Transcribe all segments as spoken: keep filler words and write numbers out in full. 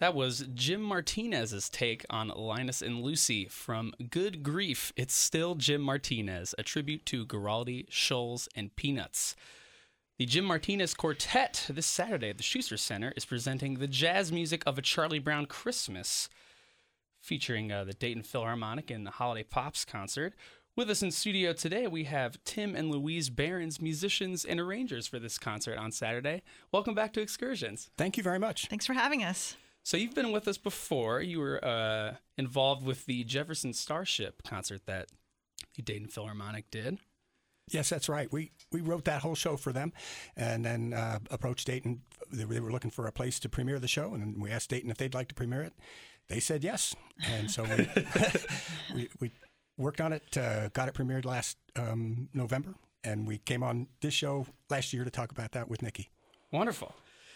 That was Jim Martinez's take on Linus and Lucy from Good Grief. It's Still Jim Martinez, a tribute to Giraldi, Shoals, and Peanuts. The Jim Martinez Quartet this Saturday at the Schuster Center is presenting the jazz music of A Charlie Brown Christmas, featuring uh, the Dayton Philharmonic and the Holiday Pops concert. With us in studio today, we have Tim and Louise Behrens, musicians and arrangers for this concert on Saturday. Welcome back to Excursions. Thank you very much. Thanks for having us. So you've been with us before. You were uh, involved with the Jefferson Starship concert that the Dayton Philharmonic did. Yes, that's right. We we wrote that whole show for them, and then uh, approached Dayton. They were looking for a place to premiere the show, and we asked Dayton if they'd like to premiere it. They said yes, and so we we, we worked on it, uh, got it premiered last um, November, and we came on this show last year to talk about that with Nikki. Wonderful.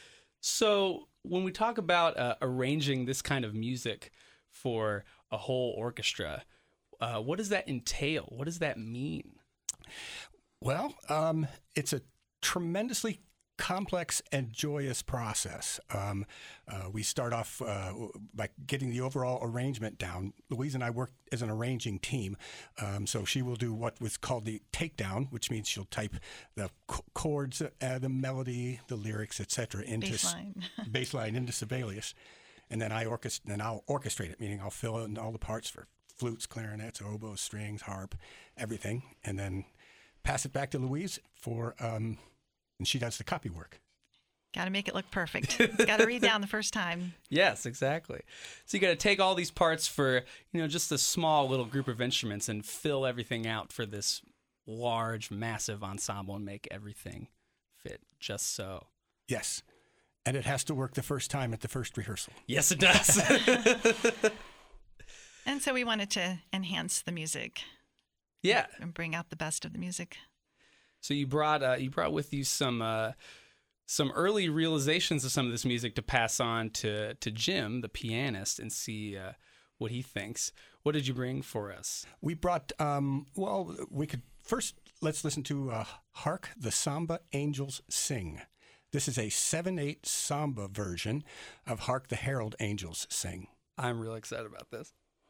So when we talk about uh, arranging this kind of music for a whole orchestra, uh, what does that entail? What does that mean? Well, um, it's a tremendously complex and joyous process. Um, uh, we start off uh, by getting the overall arrangement down. Louise and I work as an arranging team, um, so she will do what was called the takedown, which means she'll type the c- chords, uh, the melody, the lyrics, et cetera, into Baseline. s- baseline into Sibelius, and then I orchest- then I'll orchestrate it, meaning I'll fill in all the parts for flutes, clarinets, oboes, strings, harp, everything, and then pass it back to Louise for. Um, And she does the copy work. Got to make it look perfect. It's got to read down the first time. Yes, exactly. So you got to take all these parts for, you know, just a small little group of instruments and fill everything out for this large, massive ensemble and make everything fit just so. Yes. And it has to work the first time at the first rehearsal. Yes, it does. And so we wanted to enhance the music. Yeah. And bring out the best of the music. So you brought uh, you brought with you some uh, some early realizations of some of this music to pass on to to Jim, the pianist, and see uh, what he thinks. What did you bring for us? We brought, um, well, we could first, let's listen to uh, Hark the Samba Angels Sing. This is a seven eight samba version of Hark the Herald Angels Sing. I'm really excited about this.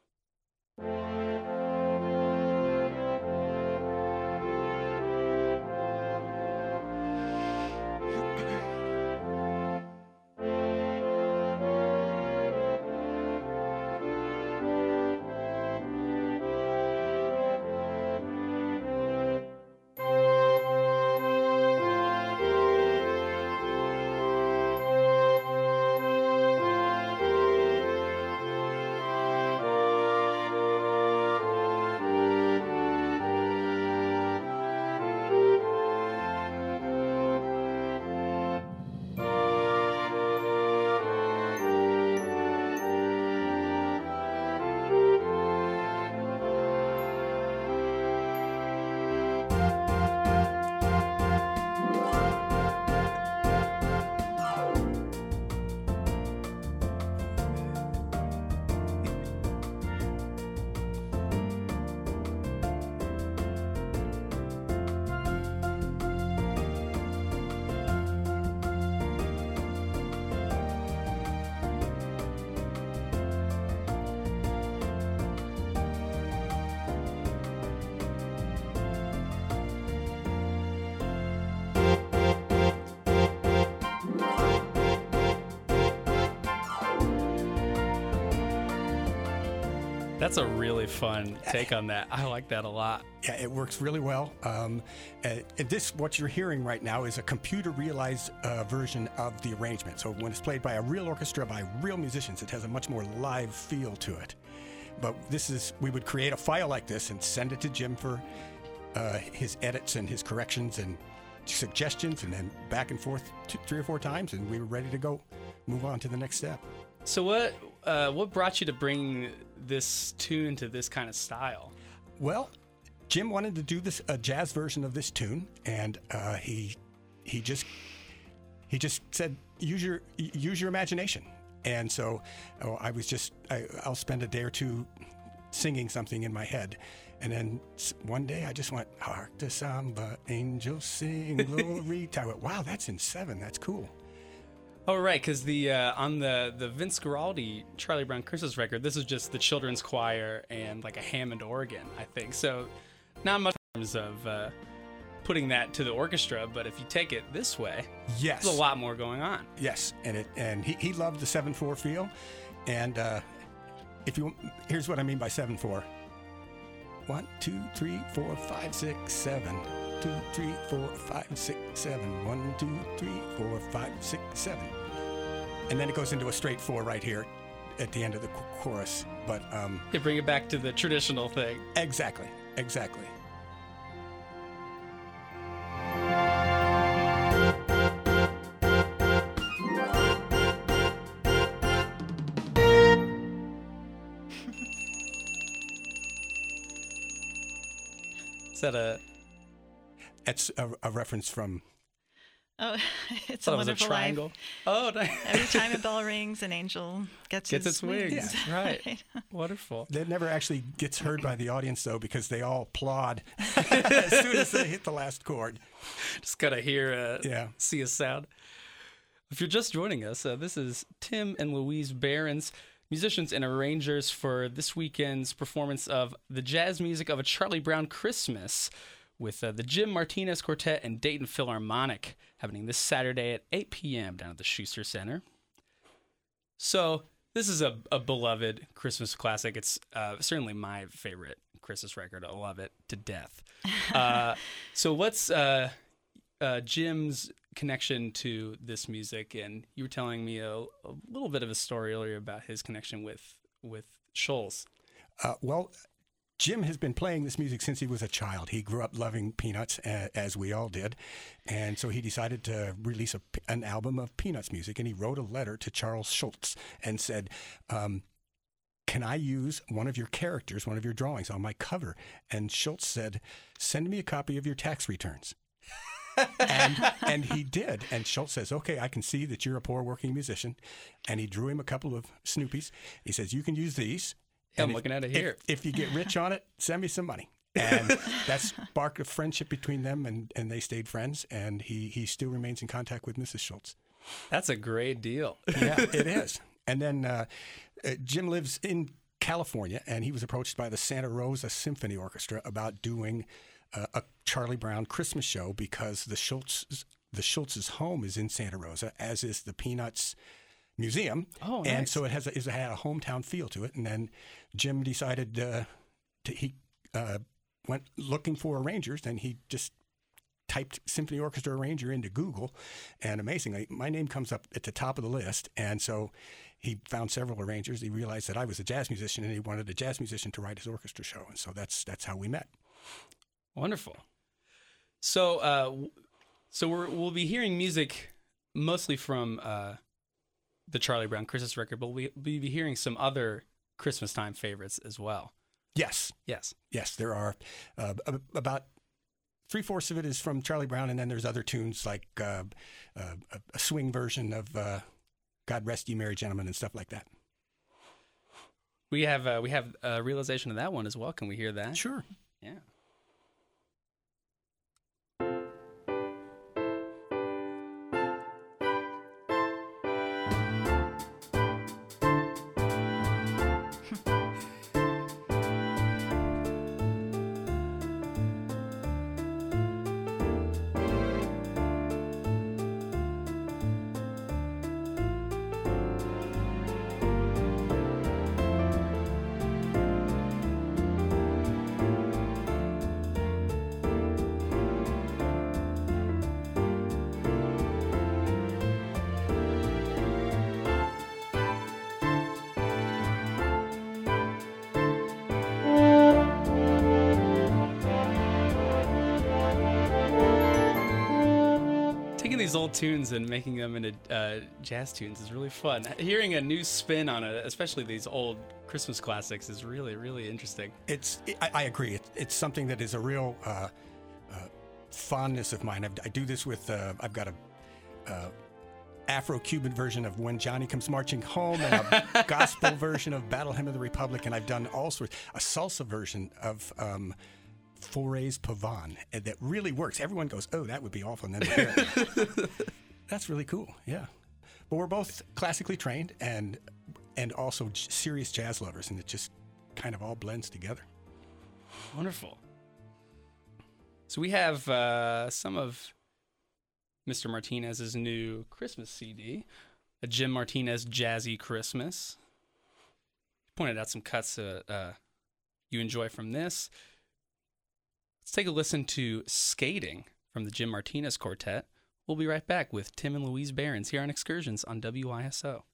That's a really fun take on that. I like that a lot. Yeah, it works really well. Um, uh, this, what you're hearing right now, is a computer-realized uh, version of the arrangement. So when it's played by a real orchestra, by real musicians, it has a much more live feel to it. But this is, we would create a file like this and send it to Jim for uh, his edits and his corrections and suggestions, and then back and forth two, three or four times, and we were ready to go, move on to the next step. So what uh, what brought you to bring this tune to this kind of style? Well, Jim wanted to do this a jazz version of this tune, and uh, he he just he just said use your use your imagination. And so oh, I was just I, I'll spend a day or two singing something in my head, and then one day I just went, hark the samba angels sing glory. I went, wow, that's in seven. That's cool. Oh, right, because the uh, on the the Vince Guaraldi Charlie Brown Christmas record, this is just the children's choir and like a Hammond organ, I think. So not much in terms of uh, putting that to the orchestra, but if you take it this way, Yes. there's a lot more going on. Yes, and it and he, he loved the seven four feel, and uh, if you here's what I mean by seven four. One, two, three, four, five, six, seven. Two, three, four, five, six, seven. One, two, three, four, five, six, seven. And then it goes into a straight four right here at the end of the ch- chorus. But um, You bring it back to the traditional thing. exactly, exactly. Is that a? That's a, a reference from. Oh, it's Thought a it was a wonderful triangle. life. Oh, nice. Every time a bell rings, an angel gets, Gets his its wings. wings. Right. Wonderful. That never actually gets heard by the audience though, because they all applaud as soon as they hit the last chord. Just gotta hear, uh, Yeah. see a sound. If you're just joining us, uh, this is Tim and Louise Behrens, musicians and arrangers for this weekend's performance of the jazz music of a Charlie Brown Christmas with uh, the Jim Martinez Quartet and Dayton Philharmonic, happening this Saturday at eight p.m. down at the Schuster Center. So this is a, a beloved Christmas classic. It's uh, certainly my favorite Christmas record. I love it to death. Uh, so what's uh, uh, Jim's connection to this music? And you were telling me a, a little bit of a story earlier about his connection with with Shoals. Uh, well, Jim has been playing this music since he was a child. He grew up loving Peanuts, uh, as we all did. And so he decided to release a, an album of Peanuts music. And he wrote a letter to Charles Schultz and said, um, can I use one of your characters, one of your drawings on my cover? And Schultz said, send me a copy of your tax returns. and, and he did. And Schultz says, okay, I can see that you're a poor working musician. And he drew him a couple of Snoopies. He says, you can use these. Yeah, And I'm if- looking at it if- here. If, you get rich on it, send me some money. And that sparked a friendship between them, and, and they stayed friends. And he, he still remains in contact with Missus Schultz. That's a great deal. Yeah, it is. And then uh, uh, Jim lives in California, and he was approached by the Santa Rosa Symphony Orchestra about doing uh, a Charlie Brown Christmas show because the Schultz the Schultz's home is in Santa Rosa, as is the Peanuts Museum. Oh, And nice. so it has a, it had a hometown feel to it. And then Jim decided uh, to he uh, went looking for arrangers, and he just typed symphony orchestra arranger into Google, and amazingly, my name comes up at the top of the list. And so he found several arrangers. He realized that I was a jazz musician, and he wanted a jazz musician to write his orchestra show. And so that's that's how we met. Wonderful. So, uh, w- so we're, we'll be hearing music mostly from uh, the Charlie Brown Christmas record, but we, we'll be hearing some other Christmas time favorites as well. Yes, Yes. yes, there are uh, ab- about three-fourths of it is from Charlie Brown, and then there's other tunes like uh, uh, a- a swing version of uh, God Rest Ye Merry Gentlemen and stuff like that. We have uh, we have a realization of that one as well. Can we hear that? Sure. Yeah. Taking these old tunes and making them into uh, jazz tunes is really fun. Hearing a new spin on it, especially these old Christmas classics, is really, really interesting. It's. I, I agree. It, it's something that is a real uh, uh, fondness of mine. I've, I do this with. Uh, I've got a uh, Afro-Cuban version of When Johnny Comes Marching Home, and a gospel version of Battle Hymn of the Republic, and I've done all sorts. A salsa version of um, Foray's Pavon, and that really works. Everyone goes, "Oh, that would be awful," and then they hear it. That's really cool. Yeah. but we're both classically trained and and also j- serious jazz lovers, and it just kind of all blends together. Wonderful. So we have uh, some of Mister Martinez's new Christmas C D, a Jim Martinez Jazzy Christmas. Pointed out some cuts that uh, you enjoy from this. Let's take a listen to Skating from the Jim Martinez Quartet. We'll be right back with Tim and Louise Behrens here on Excursions on W I S O.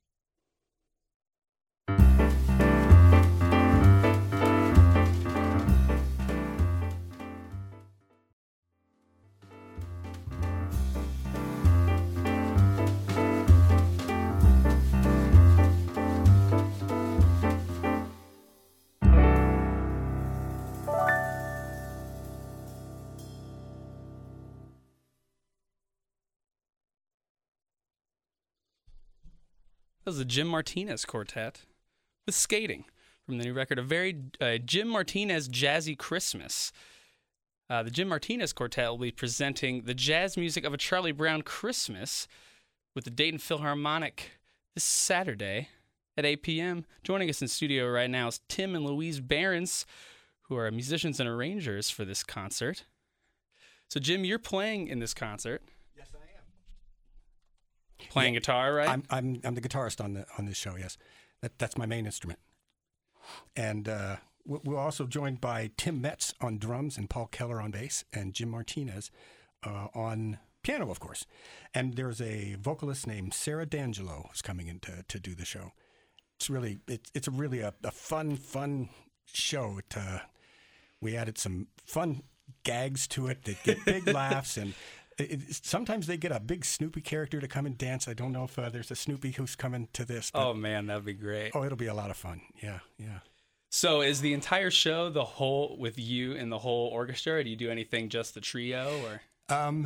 That was the Jim Martinez Quartet with Skating from the new record, a very uh, Jim Martinez Jazzy Christmas. Uh, the Jim Martinez Quartet will be presenting the jazz music of a Charlie Brown Christmas with the Dayton Philharmonic this Saturday at eight p.m. Joining us in studio right now is Tim and Louise Behrens, who are musicians and arrangers for this concert. So, Jim, you're playing in this concert. Playing yeah, guitar, right? I'm I'm I'm the guitarist on the on this show. Yes, that that's my main instrument. And uh, we're also joined by Tim Metz on drums and Paul Keller on bass and Jim Martinez uh, on piano, of course. And there's a vocalist named Sarah D'Angelo who's coming in to, to do the show. It's really it's it's a really a, a fun fun show. It, uh, we added some fun gags to it that get big laughs and. It, it, sometimes they get a big Snoopy character to come and dance. I don't know if uh, there's a Snoopy who's coming to this. But, oh, man, that'd be great. Oh, it'll be a lot of fun. Yeah, yeah. So is the entire show the whole with you and the whole orchestra, or do you do anything just the trio? Or um,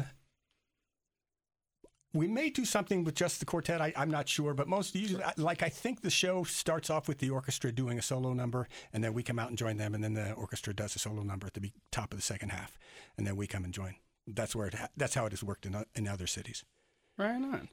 we may do something with just the quartet. I, I'm not sure, but most usually, like I think the show starts off with the orchestra doing a solo number, and then we come out and join them, and then the orchestra does a solo number at the top of the second half, and then we come and join. That's where it ha- that's how it has worked in in other cities. Right on.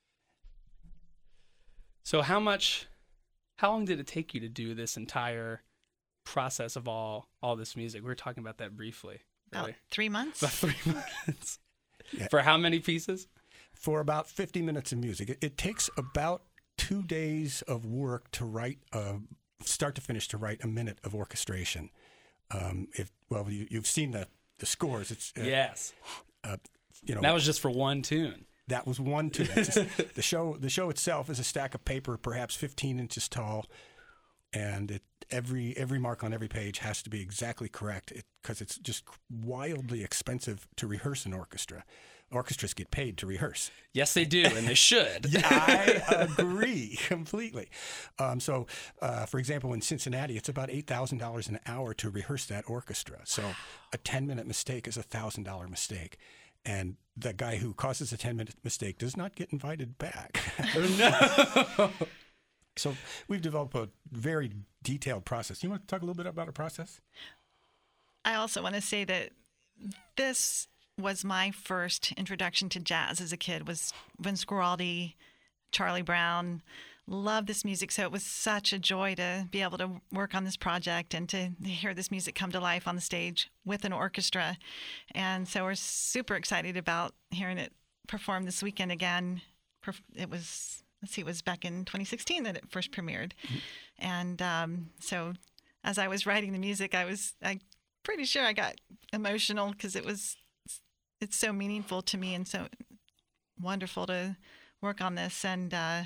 So how much, how long did it take you to do this entire process of all all this music? We were talking about that briefly. About really. three months. About three months. Yeah. For how many pieces? For about fifty minutes of music. It, it takes about two days of work to write, uh, start to finish, to write a minute of orchestration. Um, if well, you, you've seen the. The scores, it's uh, yes. Uh, you know that was just for one tune. That was one tune. Just, the show, the show itself is a stack of paper, perhaps fifteen inches tall, and it, every every mark on every page has to be exactly correct because it, it's just wildly expensive to rehearse an orchestra. Orchestras get paid to rehearse. Yes, they do, and they should. Yeah, I agree completely. Um, so, uh, for example, in Cincinnati, it's about eight thousand dollars an hour to rehearse that orchestra. So a ten-minute mistake is a one thousand dollars mistake. And the guy who causes a ten-minute mistake does not get invited back. No. So we've developed a very detailed process. You want to talk a little bit about our process? I also want to say that this was my first introduction to jazz as a kid, was Vince Guaraldi, Charlie Brown. Loved this music, so it was such a joy to be able to work on this project and to hear this music come to life on the stage with an orchestra. And so we're super excited about hearing it performed this weekend again. It was, let's see, it was back in twenty sixteen that it first premiered. Mm-hmm. And um, so as I was writing the music, I was I pretty sure I got emotional because it was, it's so meaningful to me and so wonderful to work on this. And uh,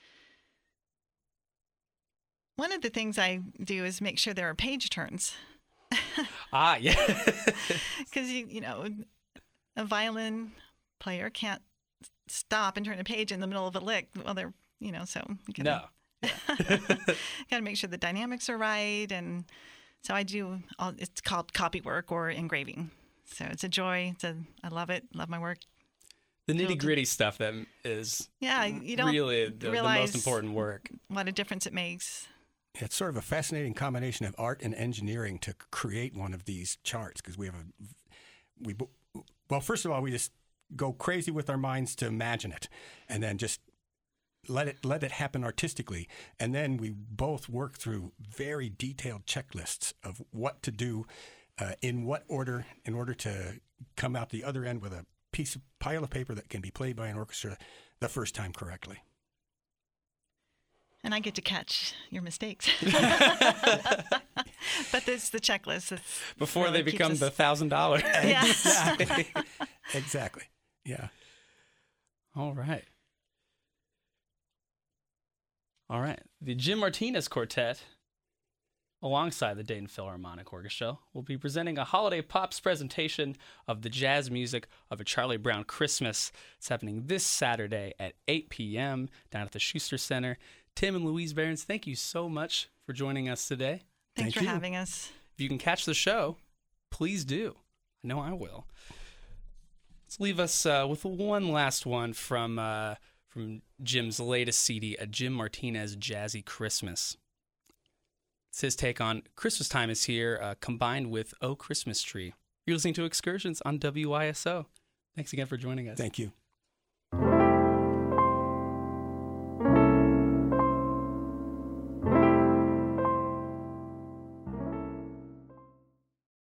one of the things I do is make sure there are page turns. Ah, yeah. Because, you, you know, a violin player can't stop and turn a page in the middle of a lick. Well, they're, you know, so. You no. Got to make sure the dynamics are right. And so I do, all, it's called copy work or engraving. So it's a joy. It's a, I love it. Love my work. The nitty gritty stuff that is yeah, you don't really the, the most important work. What a difference it makes. It's sort of a fascinating combination of art and engineering to create one of these charts because we have a, we well, first of all, we just go crazy with our minds to imagine it, and then just let it let it happen artistically, and then we both work through very detailed checklists of what to do, uh, in what order, in order to come out the other end with a piece of pile of paper that can be played by an orchestra the first time correctly. And I get to catch your mistakes. But this the checklist. That's Before really they become keeps the us- thousand dollars. Yeah. Exactly. Exactly. Yeah. All right. All right. The Jim Martinez Quartet, alongside the Dayton Philharmonic Orchestra, will be presenting a holiday pops presentation of the jazz music of A Charlie Brown Christmas. It's happening this Saturday at eight p.m. down at the Schuster Center. Tim and Louise Behrens, thank you so much for joining us today. Thanks Thank for you. having us. If you can catch the show, please do. I know I will. Let's leave us uh, with one last one from uh, from Jim's latest C D, A Jim Martinez Jazzy Christmas. It's his take on Christmas Time is Here, uh, combined with Oh Christmas Tree. You're listening to Excursions on W I S O. Thanks again for joining us. Thank you.